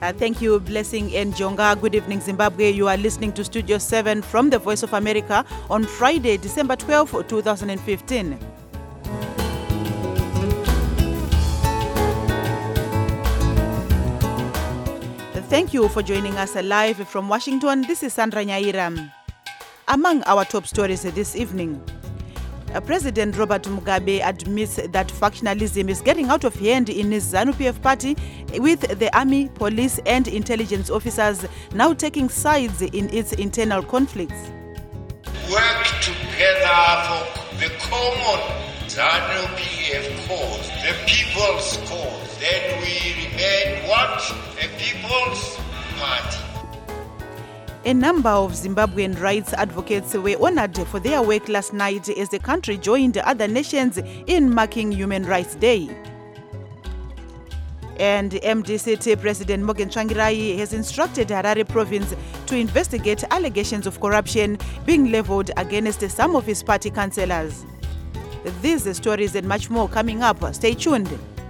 Thank you, Blessing and Jonga. Good evening, Zimbabwe. You are listening to Studio 7 from the Voice of America on Friday, December 12, 2015. Thank you for joining us live from Washington. This is Sandra Nyaira. Among our top stories this evening, President Robert Mugabe admits that factionalism is getting out of hand in his ZANU-PF party, with the army, police and intelligence officers now taking sides in its internal conflicts. Work together for the common ZANU-PF cause, the people's cause. Then we remain what? A people's party. A number of Zimbabwean rights advocates were honored for their work last night as the country joined other nations in marking Human Rights Day. And MDC President Morgan Tsvangirai has instructed Harare province to investigate allegations of corruption being leveled against some of his party councillors. These stories and much more coming up. Stay tuned.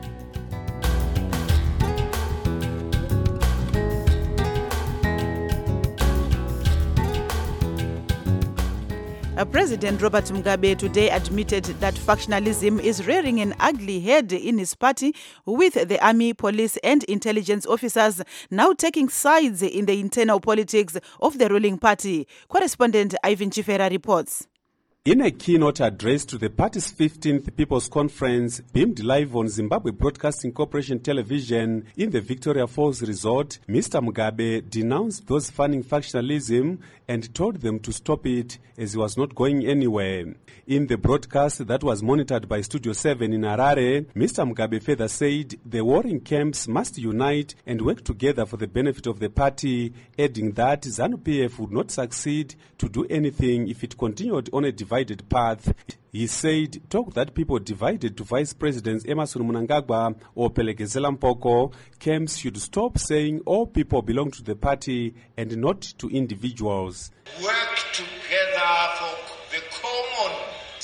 President Robert Mugabe today admitted that factionalism is rearing an ugly head in his party, with the army, police and intelligence officers now taking sides in the internal politics of the ruling party. Correspondent Ivan Chifera reports. In a keynote address to the party's 15th People's Conference, beamed live on Zimbabwe Broadcasting Corporation television in the Victoria Falls Resort, Mr. Mugabe denounced those fanning factionalism and told them to stop it, as he was not going anywhere. In the broadcast that was monitored by Studio 7 in Harare, Mr. Mugabe further said the warring camps must unite and work together for the benefit of the party, adding that ZANU-PF would not succeed to do anything if it continued on a divided path. He said talk that people divided to Vice Presidents Emmerson Mnangagwa or Pelegezela Mpoko camps should stop saying all people belong to the party and not to individuals. Work together for the common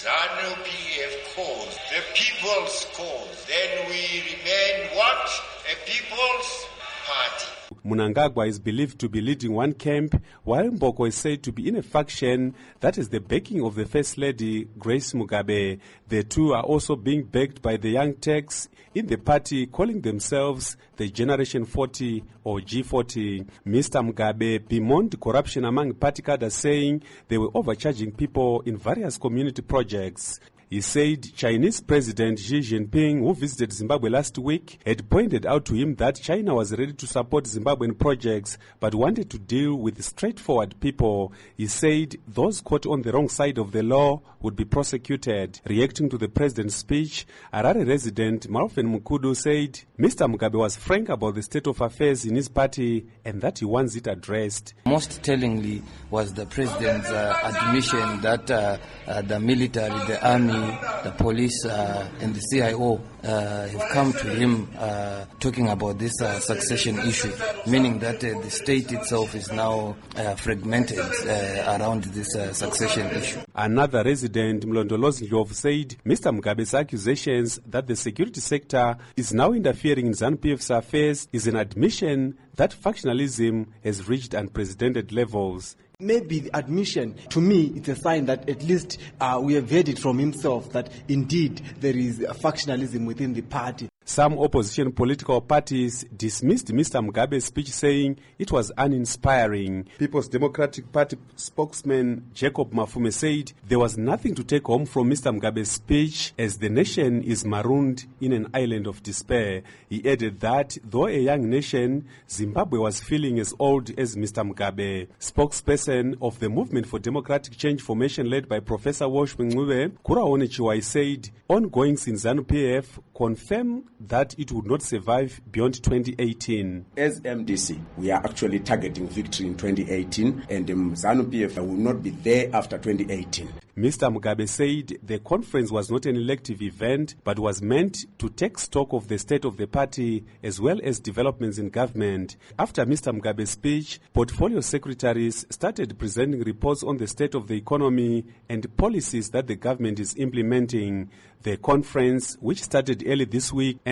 ZANU-PF cause, the people's cause. Then we remain what? A people's party. Mnangagwa is believed to be leading one camp, while Mpoko is said to be in a faction that is the backing of the First Lady, Grace Mugabe. The two are also being backed by the young Turks in the party, calling themselves the Generation 40 or G40. Mr. Mugabe bemoaned corruption among party cadres, saying they were overcharging people in various community projects. He said Chinese President Xi Jinping, who visited Zimbabwe last week, had pointed out to him that China was ready to support Zimbabwean projects but wanted to deal with straightforward people. He said those caught on the wrong side of the law would be prosecuted. Reacting to the president's speech, Harare resident Malfen Mukudu said Mr. Mugabe was frank about the state of affairs in his party and that he wants it addressed. Most tellingly was the president's admission that the military, the army, the police and the CIO have come to him talking about this succession issue, meaning that the state itself is now fragmented around this succession issue. Another resident, Mlondolozi Ndlovu, said Mr. Mugabe's accusations that the security sector is now interfering in ZANU-PF's affairs is an admission that factionalism has reached unprecedented levels. Maybe the admission, to me, it's a sign that at least we have heard it from himself that indeed there is a factionalism within the party. Some opposition political parties dismissed Mr. Mugabe's speech, saying it was uninspiring. People's Democratic Party spokesman Jacob Mafume said there was nothing to take home from Mr. Mugabe's speech as the nation is marooned in an island of despair. He added that though a young nation, Zimbabwe was feeling as old as Mr. Mugabe. Spokesperson of the Movement for Democratic Change formation led by Professor Walsh Mngube, Kuraone Chiwai, said ongoings in ZANU-PF confirm that it would not survive beyond 2018. As MDC, we are actually targeting victory in 2018, and ZANU-PF will not be there after 2018. Mr. Mugabe said the conference was not an elective event, but was meant to take stock of the state of the party as well as developments in government. After Mr. Mugabe's speech, portfolio secretaries started presenting reports on the state of the economy and policies that the government is implementing. The conference, which started early this week,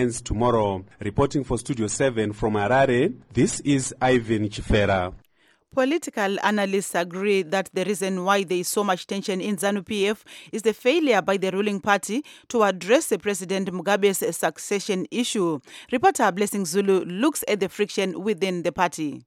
ends tomorrow. Reporting for Studio 7 from Harare, this is Ivan Chifera. Political analysts agree that the reason why there is so much tension in ZANU-PF is the failure by the ruling party to address President Mugabe's succession issue. Reporter Blessing Zulu looks at the friction within the party.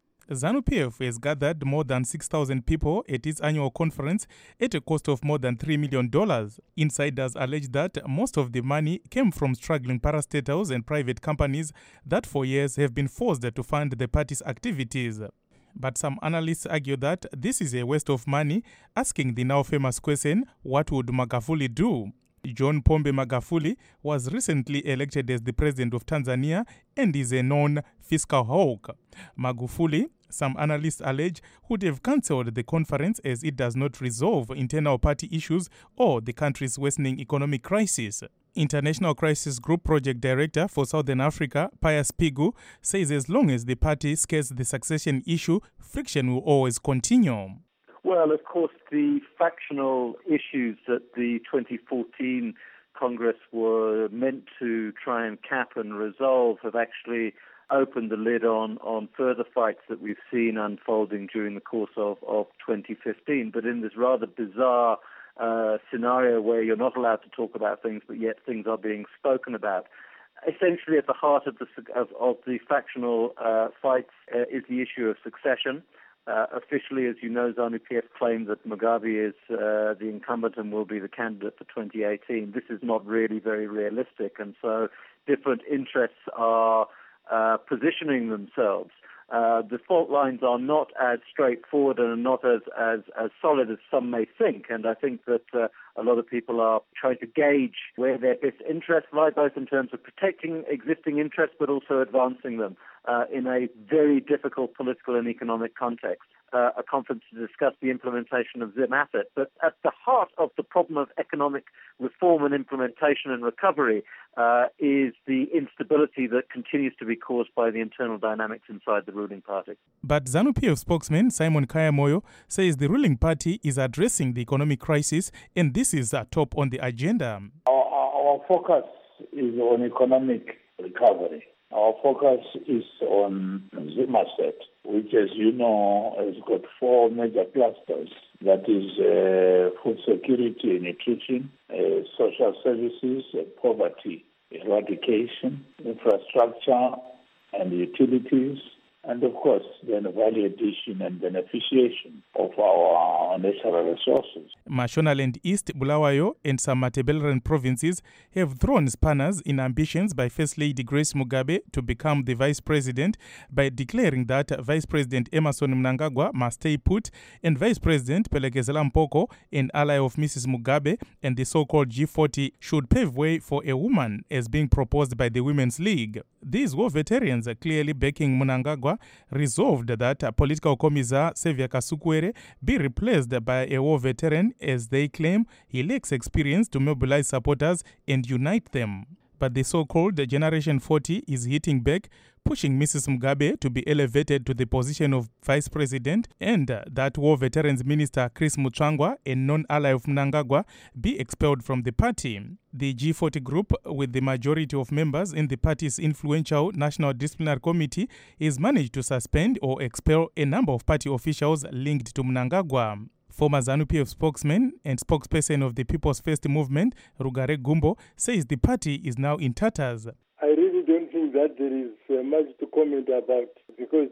ZANU-PF has gathered more than 6,000 people at its annual conference at a cost of more than $3 million. Insiders allege that most of the money came from struggling parastatals and private companies that for years have been forced to fund the party's activities. But some analysts argue that this is a waste of money, asking the now famous question, what would Magufuli do? John Pombe Magufuli was recently elected as the president of Tanzania and is a known fiscal hawk. Magufuli, some analysts allege, would have cancelled the conference as it does not resolve internal party issues or the country's worsening economic crisis. International Crisis Group Project Director for Southern Africa, Pius Pigu, says as long as the party scares the succession issue, friction will always continue. Well, of course, the factional issues that the 2014 Congress were meant to try and cap and resolve have actually opened the lid on further fights that we've seen unfolding during the course of 2015. But in this rather bizarre scenario where you're not allowed to talk about things, but yet things are being spoken about. Essentially, at the heart of the factional fights is the issue of succession. Officially, as you know, ZANU-PF claimed that Mugabe is the incumbent and will be the candidate for 2018. This is not really very realistic, and so different interests are positioning themselves. The fault lines are not as straightforward and not as solid as some may think, and I think that a lot of people are trying to gauge where their best interests lie, both in terms of protecting existing interests but also advancing them in a very difficult political and economic context. A conference to discuss the implementation of Zim asset. But at the heart of the problem of economic reform and implementation and recovery is the instability that continues to be caused by the internal dynamics inside the ruling party. But ZANU-PF spokesman Simon Kayamoyo says the ruling party is addressing the economic crisis and this is top on the agenda. Our focus is on economic recovery. Our focus is on Zim asset, which, as you know, has got 4 major clusters. That is food security and nutrition, social services, poverty eradication, infrastructure and utilities, and of course then value addition and beneficiation of our natural resources. Mashonaland East, Bulawayo and some Matabeleland provinces have thrown spanners in ambitions by First Lady Grace Mugabe to become the Vice President by declaring that Vice President Emmerson Mnangagwa must stay put and Vice President Pelekezela Mpoko, an ally of Mrs. Mugabe and the so-called G40, should pave way for a woman as being proposed by the Women's League. These war veterans, clearly backing Mnangagwa, resolved that political commissar Xavier Kasukwere be replaced by a war veteran as they claim he lacks experience to mobilize supporters and unite them. But the so-called Generation 40 is hitting back, pushing Mrs. Mugabe to be elevated to the position of Vice President and that War Veterans Minister Chris Mutsvangwa, a non-ally of Mnangagwa, be expelled from the party. The G40 group, with the majority of members in the party's influential National Disciplinary Committee, is managed to suspend or expel a number of party officials linked to Mnangagwa. Former ZANU-PF spokesman and spokesperson of the People's First Movement, Rugare Gumbo, says the party is now in tatters. I really don't think that there is much to comment about because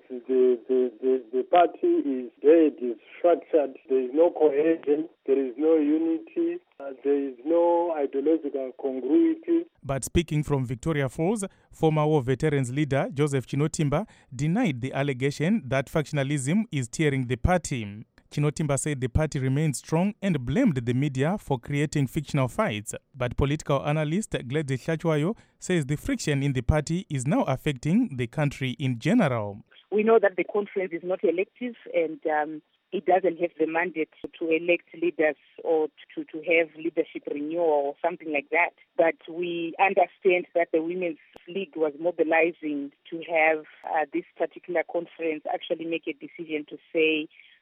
the party is dead, is fractured, there is no cohesion, there is no unity, there is no ideological congruity. But speaking from Victoria Falls, former war veterans leader Joseph Chinotimba denied the allegation that factionalism is tearing the party. Chinotimba said the party remains strong and blamed the media for creating fictional fights. But political analyst Gladys Shachwayo says the friction in the party is now affecting the country in general. We know that the conference is not elective and it doesn't have the mandate to elect leaders or to have leadership renewal or something like that. But we understand that the Women's League was mobilizing to have this particular conference actually make a decision to say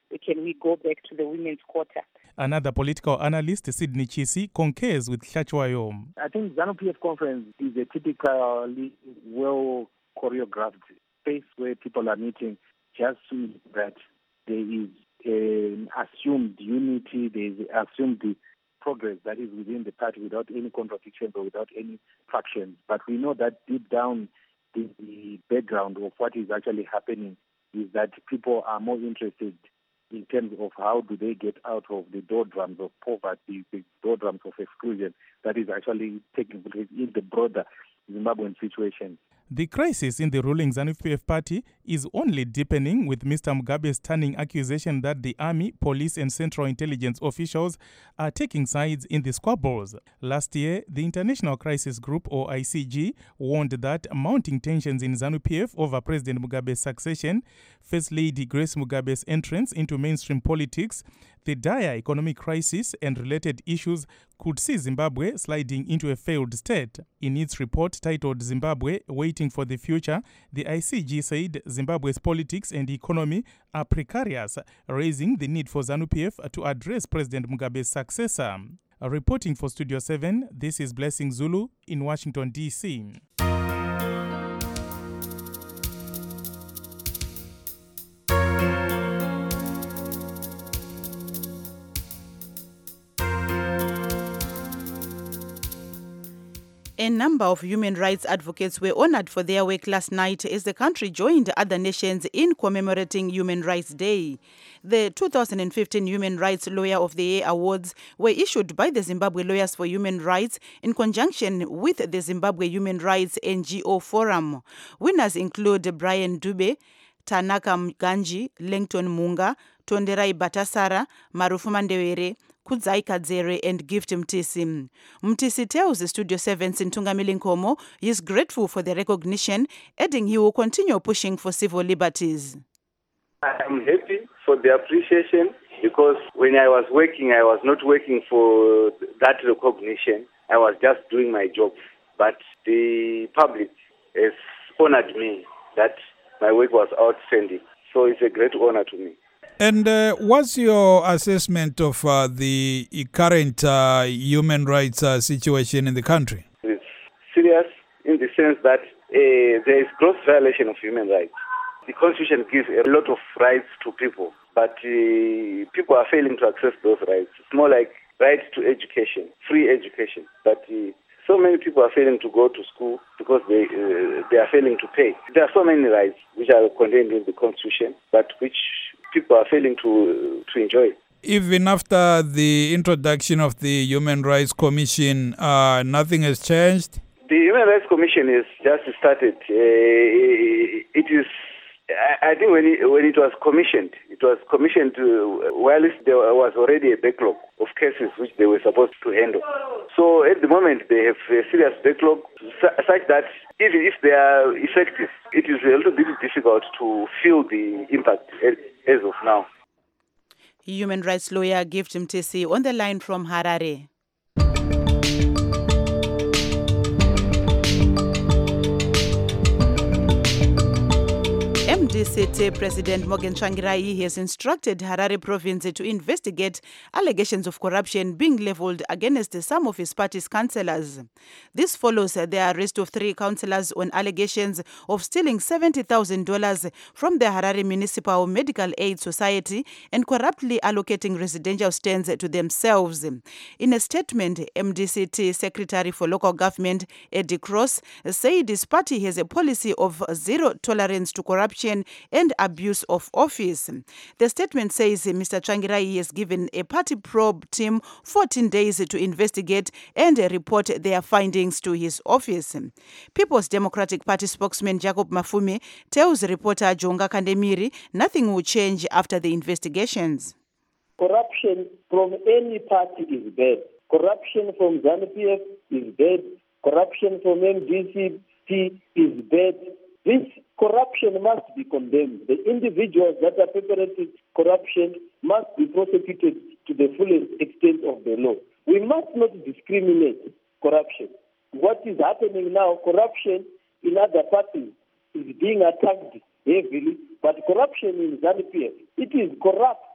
can we go back to the women's quota. Another political analyst, Sydney Chisi, concurs with Hlachwayo. I think ZANU-PF conference is a typically well choreographed space where people are meeting just so that there is an assumed unity, there is assumed the progress that is within the party without any contradictions or without any fractions. But we know that deep down the background of what is actually happening is that people are more interested in terms of how do they get out of the doldrums of poverty, the doldrums of exclusion that is actually taking place in the broader Zimbabwean situation. The crisis in the ruling ZANU-PF party is only deepening, with Mr. Mugabe's stunning accusation that the army, police and central intelligence officials are taking sides in the squabbles. Last year, the International Crisis Group, or ICG, warned that mounting tensions in ZANU-PF over President Mugabe's succession, First Lady Grace Mugabe's entrance into mainstream politics, the dire economic crisis and related issues could see Zimbabwe sliding into a failed state. In its report titled Zimbabwe, Waiting for the Future, the ICG said Zimbabwe's politics and economy are precarious, raising the need for ZANU-PF to address President Mugabe's successor. Reporting for Studio 7, this is Blessing Zulu in Washington, D.C. A number of human rights advocates were honored for their work last night as the country joined other nations in commemorating Human Rights Day. The 2015 Human Rights Lawyer of the Year Awards were issued by the Zimbabwe Lawyers for Human Rights in conjunction with the Zimbabwe Human Rights NGO Forum. Winners include Brian Dube, Tanaka Ganji, Langton Munga, Tonderai Batasara, Marufu Mandewere, Kudzai Kadzere and Gift Mtisi. Mtisi tells the Studio 7's Ntungamili Nkomo he is grateful for the recognition, adding he will continue pushing for civil liberties. I am happy for the appreciation because when I was working, I was not working for that recognition. I was just doing my job. But the public has honored me that my work was outstanding. So it's a great honor to me. And what's your assessment of the current human rights situation in the country? It's serious in the sense that there is gross violation of human rights. The Constitution gives a lot of rights to people, but people are failing to access those rights. It's more like right to education, free education. But so many people are failing to go to school because they are failing to pay. There are so many rights which are contained in the Constitution, but which people are failing to enjoy. Even after the introduction of the Human Rights Commission, nothing has changed? The Human Rights Commission is just started. It is, I think when it was commissioned while there was already a backlog of cases which they were supposed to handle. So at the moment they have a serious backlog such that even if they are effective, it is a little bit difficult to feel the impact as of now. Human rights lawyer Gift Mtisi on the line from Harare. MDC President Morgan Tsvangirai has instructed Harare province to investigate allegations of corruption being leveled against some of his party's councillors. This follows the arrest of 3 councillors on allegations of stealing $70,000 from the Harare Municipal Medical Aid Society and corruptly allocating residential stands to themselves. In a statement, MDCT Secretary for Local Government Eddie Cross said his party has a policy of zero tolerance to corruption and abuse of office. The statement says Mr. Tsvangirai has given a party probe team 14 days to investigate and report their findings to his office. People's Democratic Party spokesman Jacob Mafumi tells reporter Jonga Kandemiri nothing will change after the investigations. Corruption from any party is bad. Corruption from ZANU-PF is bad. Corruption from MDCT is bad. This corruption must be condemned. The individuals that are perpetrating corruption must be prosecuted to the fullest extent of the law. We must not discriminate corruption. What is happening now, corruption in other parties is being attacked heavily, but corruption in ZANU-PF, it is corrupt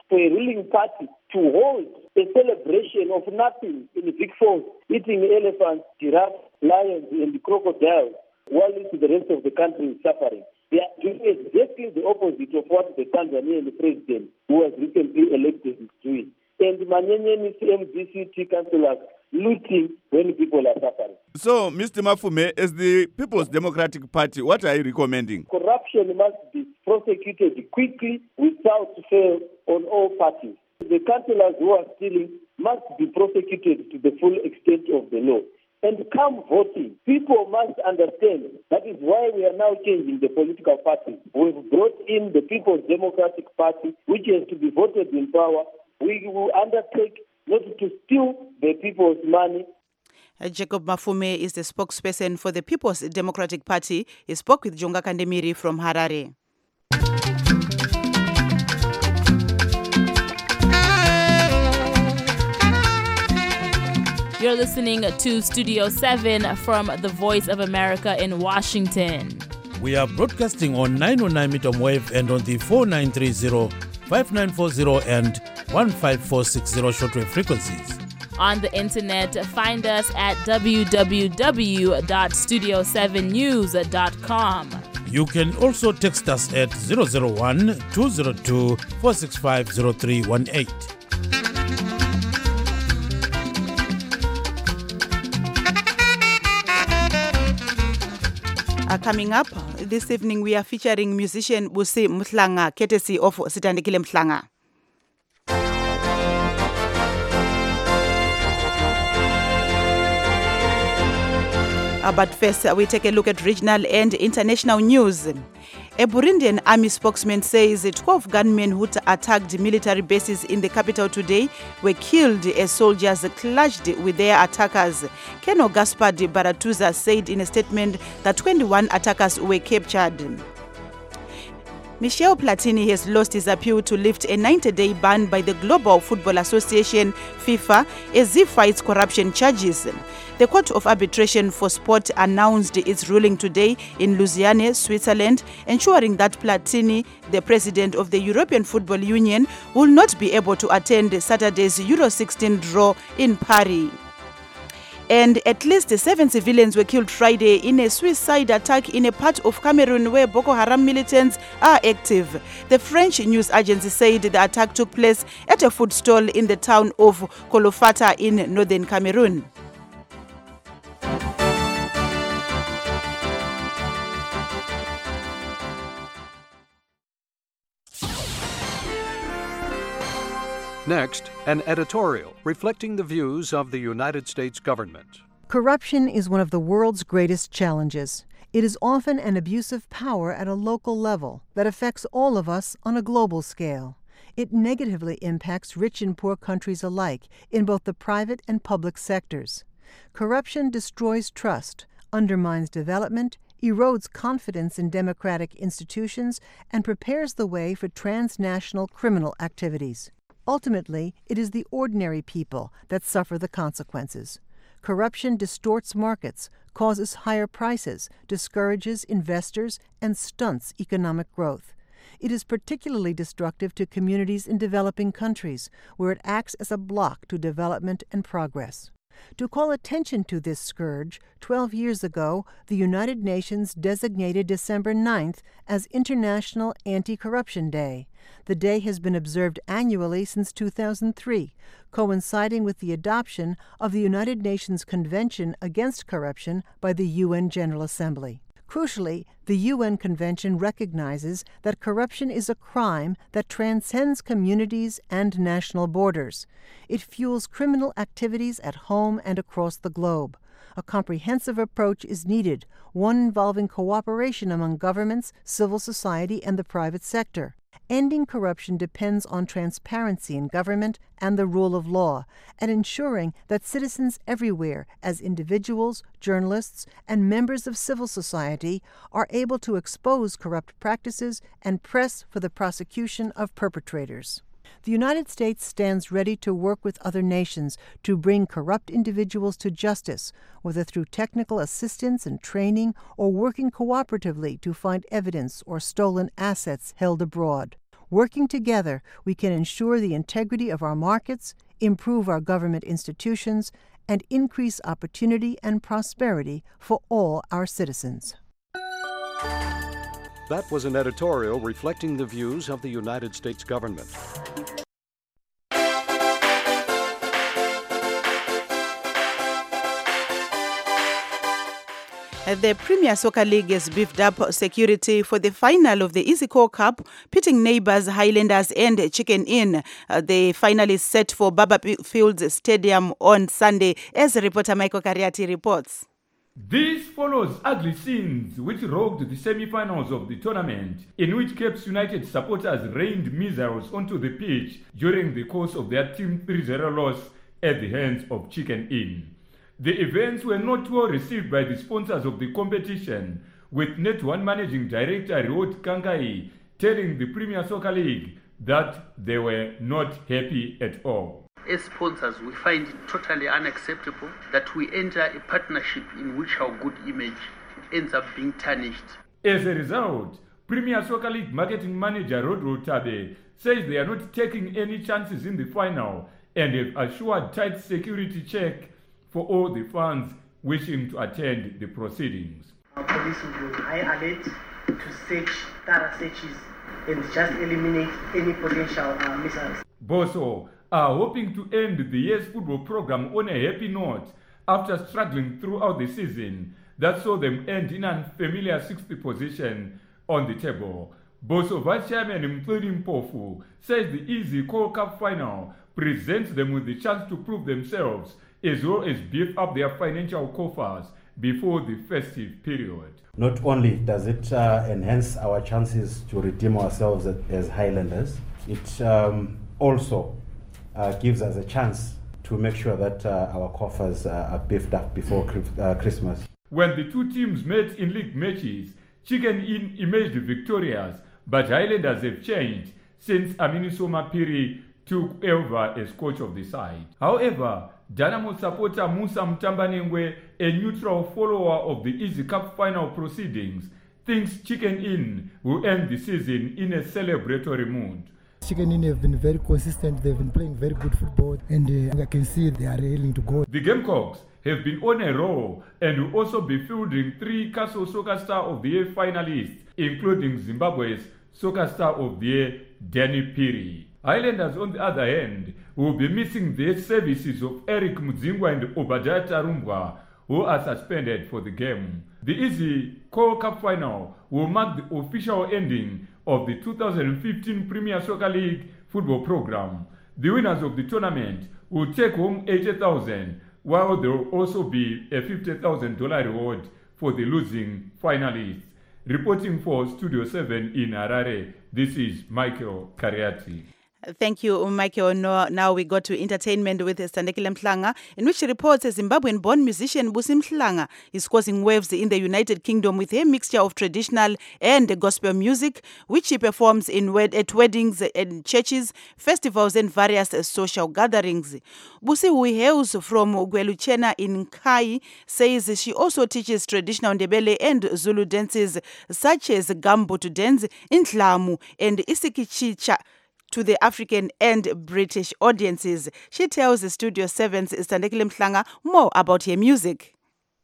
for a ruling party to hold a celebration of nothing in Big Falls, eating elephants, giraffes, lions, and crocodiles, while the rest of the country is suffering. They are doing exactly the opposite of what the Tanzanian president, who was recently elected, is doing. And Manyenyeni MDCT councillors looting when people are suffering. So, Mr. Mafume, as the People's Democratic Party, what are you recommending? Corruption must be prosecuted quickly without fail on all parties. The councillors who are stealing must be prosecuted to the full extent of the law. And come voting, people must understand that is why we are now changing the political party. We've brought in the People's Democratic Party, which has to be voted in power. We will undertake not to steal the people's money. Jacob Mafume is the spokesperson for the People's Democratic Party. He spoke with Jonga Kandemiri from Harare. You're listening to Studio 7 from the Voice of America in Washington. We are broadcasting on 909 medium wave and on the 4930, 5940 and 15460 shortwave frequencies. On the internet, find us at www.studio7news.com. You can also text us at 001-202-465-0318. Coming up this evening, we are featuring musician Busi Mhlanga, courtesy of Sitandikile Mhlanga. But first, we take a look at regional and international news. A Burundian army spokesman says 12 gunmen who attacked military bases in the capital today were killed as soldiers clashed with their attackers. Colonel Gaspard Baratuza said in a statement that 21 attackers were captured. Michel Platini has lost his appeal to lift a 90-day ban by the Global Football Association, FIFA, as he fights corruption charges. The Court of Arbitration for Sport announced its ruling today in Lausanne, Switzerland, ensuring that Platini, the president of the European Football Union, will not be able to attend Saturday's Euro 16 draw in Paris. And at least 7 civilians were killed Friday in a suicide attack in a part of Cameroon where Boko Haram militants are active. The French news agency said the attack took place at a food stall in the town of Kolofata in northern Cameroon. Next, an editorial reflecting the views of the United States government. Corruption is one of the world's greatest challenges. It is often an abuse of power at a local level that affects all of us on a global scale. It negatively impacts rich and poor countries alike in both the private and public sectors. Corruption destroys trust, undermines development, erodes confidence in democratic institutions, and prepares the way for transnational criminal activities. Ultimately, it is the ordinary people that suffer the consequences. Corruption distorts markets, causes higher prices, discourages investors, and stunts economic growth. It is particularly destructive to communities in developing countries, where it acts as a block to development and progress. To call attention to this scourge, 12 years ago, the United Nations designated December 9th as International Anti-Corruption Day. The day has been observed annually since 2003, coinciding with the adoption of the United Nations Convention Against Corruption by the UN General Assembly. Crucially, the UN Convention recognizes that corruption is a crime that transcends communities and national borders. It fuels criminal activities at home and across the globe. A comprehensive approach is needed, one involving cooperation among governments, civil society, and the private sector. Ending corruption depends on transparency in government and the rule of law, and ensuring that citizens everywhere, as individuals, journalists, and members of civil society, are able to expose corrupt practices and press for the prosecution of perpetrators. The United States stands ready to work with other nations to bring corrupt individuals to justice, whether through technical assistance and training or working cooperatively to find evidence or stolen assets held abroad. Working together, we can ensure the integrity of our markets, improve our government institutions, and increase opportunity and prosperity for all our citizens. That was an editorial reflecting the views of the United States government. The Premier Soccer League has beefed up security for the final of the EasyCore Cup, pitting neighbours Highlanders and Chicken Inn. The final is set for Baba Fields Stadium on Sunday, as reporter Michael Kariati reports. This follows ugly scenes which rocked the semi-finals of the tournament, in which Cape United supporters rained missiles onto the pitch during the course of their Team 3-0 loss at the hands of Chicken Inn. The events were not well received by the sponsors of the competition, with Net1 Managing Director Riot Kangai telling the Premier Soccer League that they were not happy at all. As sponsors, we find it totally unacceptable that we enter a partnership in which our good image ends up being tarnished. As a result, Premier Soccer League marketing manager Rodro Tabe says they are not taking any chances in the final and have assured tight security check for all the fans wishing to attend the proceedings. Our police will be on high alert to search, thorough searches, and just eliminate any potential missiles. Boso are hoping to end the year's football program on a happy note after struggling throughout the season that saw them end in an unfamiliar 60th position on the table. Boso Vice Chairman Mtludi Mpofu says the EasyCore Cup final presents them with the chance to prove themselves as well as beef up their financial coffers before the festive period. Not only does it enhance our chances to redeem ourselves as Highlanders, it also gives us a chance to make sure that our coffers are beefed up before Christmas. When the two teams met in league matches, Chicken Inn emerged victorious, but Highlanders have changed since Aminisoma Piri took over as coach of the side. However, Dynamo supporter Musa Mtambanengwe, a neutral follower of the Easy Cup final proceedings, thinks Chicken Inn will end the season in a celebratory mood. Chicken Inn have been very consistent, they've been playing very good football, and I can see they are willing to go. The Gamecocks have been on a roll and will also be fielding 3 Castle Soccer Star of the Year finalists, including Zimbabwe's Soccer Star of the Year, Danny Piri. Highlanders, on the other hand, will be missing the services of Eric Mudzingwa and Obadiah Tarumbwa, who are suspended for the game. The EasyCore Cup final will mark the official ending of the 2015 Premier Soccer League football program. The winners of the tournament will take home $80,000, while there will also be a $50,000 reward for the losing finalists. Reporting for Studio 7 in Harare, this is Michael Kariati. Thank you, Michael. Now we go to entertainment with Sandekile Mhlanga, in which she reports a Zimbabwean-born musician Busi Mhlanga is causing waves in the United Kingdom with a mixture of traditional and gospel music, which he performs at weddings and churches, festivals, and various social gatherings. Busi, who hails from Gweluchena in Kai, says she also teaches traditional Ndebele and Zulu dances such as Gambutu dance, Indlamu, and Isikichicha to the African and British audiences. She tells the Studio 7's Sandekile Mhlanga more about her music.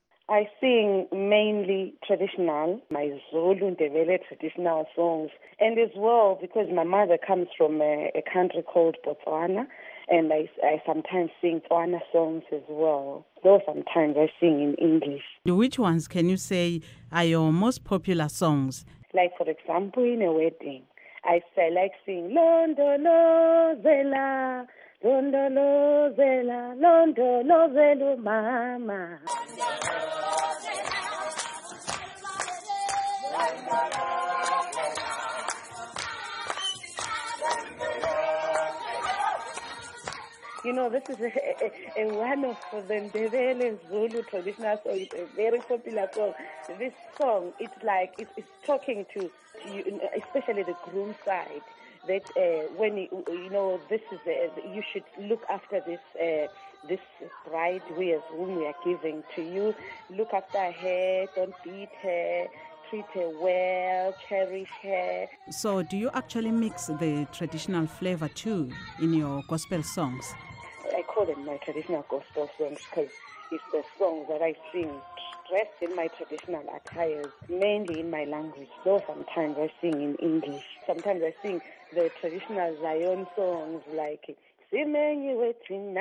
I sing mainly traditional, my Zulu Ndebele traditional songs, and as well because my mother comes from a country called Botswana, and I sometimes sing Tswana songs as well, though sometimes I sing in English. Which ones can you say are your most popular songs? Like, for example, in a wedding, I like sing Londo Lozela, Londo Lozela, Londo Lozelo Mama. You know, this is a one of the Ndebele Zulu traditional song. It's a very popular song. This song, it's talking to you, especially the groom side. That when this is you should look after this bride whom we are giving to you. Look after her, don't beat her. treat her well, cherish her. So do you actually mix the traditional flavor too in your gospel songs? I call them my traditional gospel songs because it's the songs that I sing dressed in my traditional attires, mainly in my language, though sometimes I sing in English. Sometimes I sing the traditional Zion songs like you know,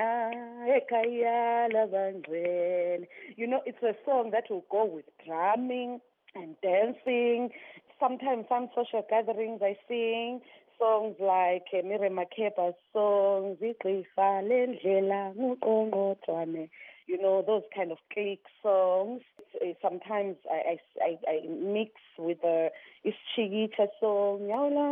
it's a song that will go with drumming and dancing. Sometimes some social gatherings I sing songs like Mire Makepa's songs, you know, those kind of clique songs. Sometimes I mix with the Ischigita song,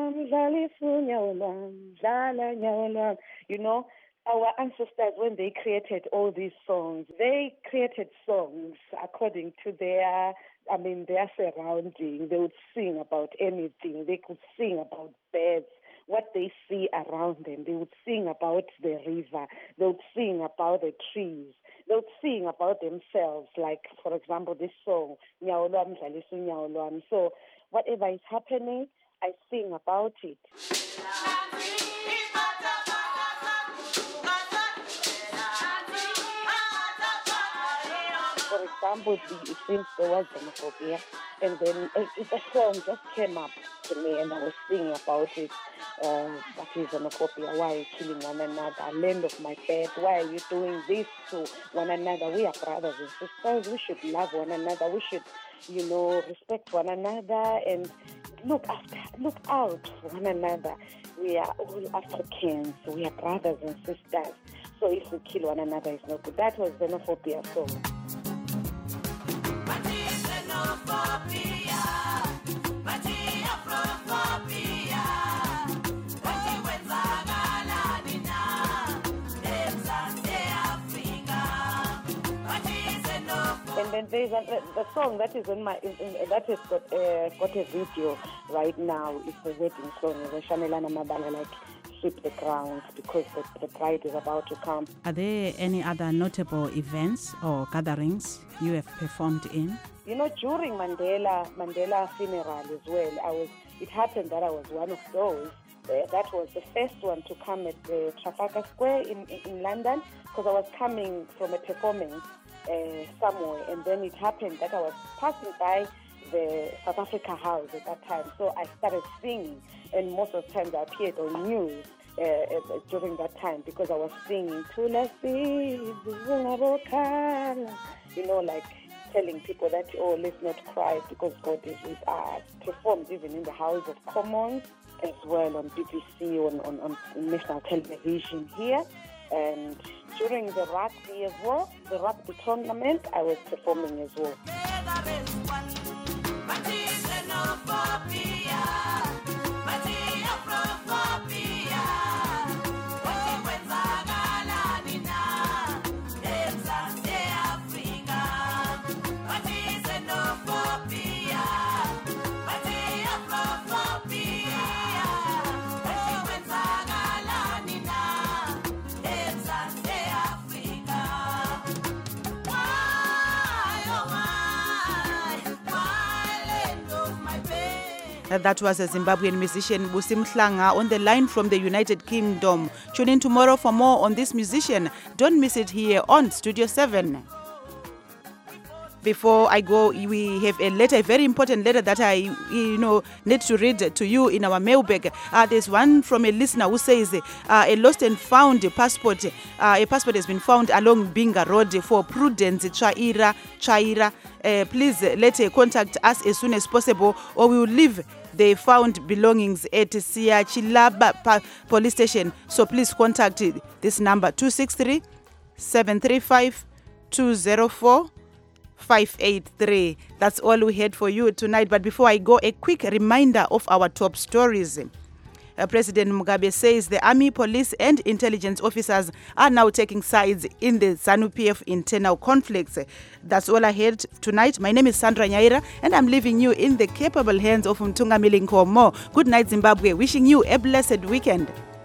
you know. Our ancestors, when they created all these songs, they created songs according to their surrounding. They would sing about anything. They could sing about birds, what they see around them. They would sing about the river. They would sing about the trees. They would sing about themselves, like, for example, this song, Nyawolwam Dlalisu Nyawolwam. So whatever is happening, I sing about it. For example, since there was xenophobia, and then a song just came up to me, and I was singing about it. What is xenophobia? Why are you killing one another? Land of my birth, why are you doing this to one another? We are brothers and sisters. We should love one another. We should, you know, respect one another and look out for one another. We are all Africans. We are brothers and sisters. So if we kill one another, it's not good. That was xenophobia song. And then there's the song that is that has got a video right now. It's a wedding song. The Shamelana Mabala, like, sweep the ground because the bride is about to come. Are there any other notable events or gatherings you have performed in? You know, during Mandela funeral as well, it happened that I was one of those. That was the first one to come at the Trafalgar Square in London, because I was coming from a performance somewhere, and then it happened that I was passing by the South Africa House at that time. So I started singing, and most of the times I appeared on news during that time because I was singing, you know, like telling people that, oh, let's not cry because God is with us. Performed even in the House of Commons as well, on BBC, on national television here. And during the rugby as well, the rugby tournament, I was performing as well. That was a Zimbabwean musician, Busi Mhlanga, on the line from the United Kingdom. Tune in tomorrow for more on this musician. Don't miss it here on Studio 7. Before I go, we have a letter, a very important letter that I need to read to you in our mailbag. There's one from a listener who says a lost and found passport. A passport has been found along Binga Road for Prudence Chaira. Please let contact us as soon as possible, or we will leave the found belongings at Siachilaba police station. So please contact this number 263 735 204 583. That's all we had for you tonight. But before I go, a quick reminder of our top stories. President Mugabe says the army, police and intelligence officers are now taking sides in the ZANU-PF internal conflicts. That's all I had tonight. My name is Sandra Nyaira, and I'm leaving you in the capable hands of Mtunga Milinkomo. Good night, Zimbabwe. Wishing you a blessed weekend.